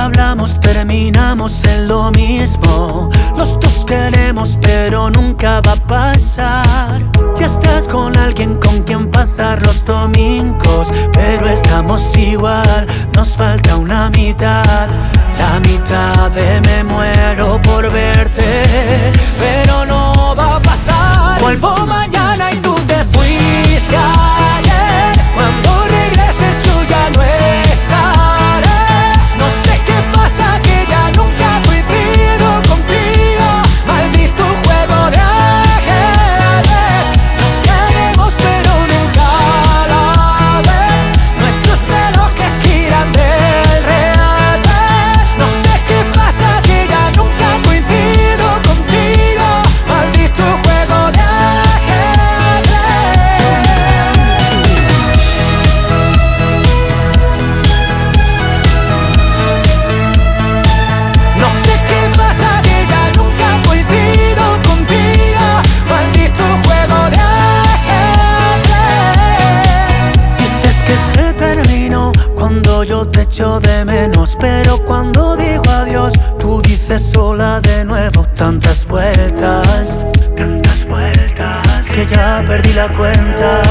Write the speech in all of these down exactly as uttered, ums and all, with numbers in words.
hablamos terminamos en lo mismo. Los dos queremos pero nunca va a pasar. Ya estás con alguien con quien pasar los domingos, pero estamos igual, nos falta una mitad. La mitad de me muero por verte, pero no va a pasar. Vuelvo mañana y tú te fuiste ayer. Cuando regreses yo ya no estaré. No sé qué pasa que ya nunca coincido contigo. Maldito juego de ajedrez. Nos queremos pero nunca a la vez. Nuestros relojes giran del revés. No sé qué pasa que ya nunca coincido contigo. Maldito juego de ajedrez. No sé qué pasa que ya nunca coincido contigo. Maldito juego de ajedrez. Dices que se terminó cuando yo te echo de menos, pero cuando digo adiós tú dices sola de nuevo. Tantas vueltas, tantas vueltas que ya perdí la cuenta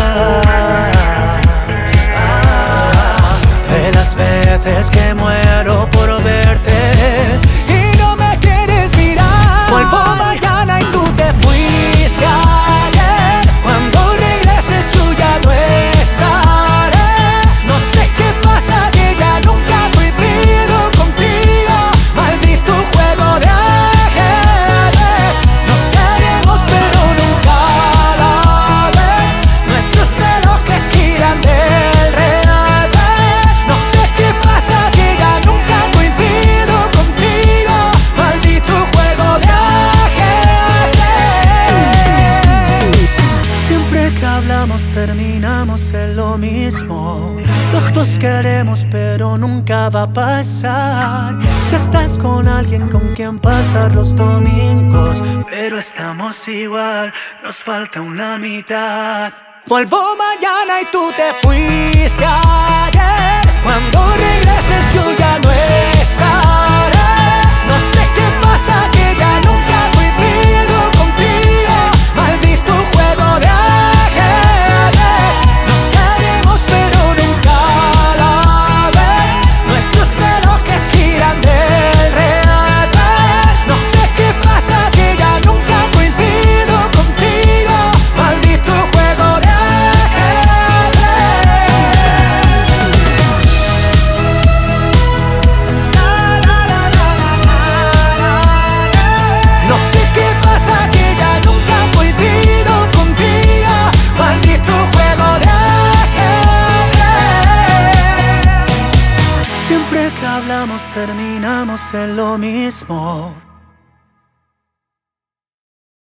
de las veces que muero por verte y no me quieres mirar. Vuelvo mañana y tú te fuiste ayer. Cuando regreses yo ya no estaré. No sé qué pasa que ya nunca coincido contigo. Maldito juego de ajedrez. Nos queremos pero nunca a la vez. Nuestros relojes giran del revés. No sé qué pasa que ya nunca coincido contigo. Maldito juego de ajedrez. Siempre que hablamos terminamos en lo mismo. Los dos queremos pero nunca va a pasar. Ya estás con alguien con quien pasar los domingos, pero estamos igual, nos falta una mitad. Vuelvo mañana y tú te fuiste ayer. Cuando regreses yo ya no estaré. No sé qué pasa que ya nunca coincido contigo. Maldito juego de ajedrez. Nos queremos pero nunca a la vez. Nuestros relojes giran del revés. No sé qué pasa que ya nunca coincido contigo. Maldito juego de No sé qué pasa que ya nunca coincido contigo. Maldito juego de ajedrez. Siempre que hablamos terminamos en lo mismo.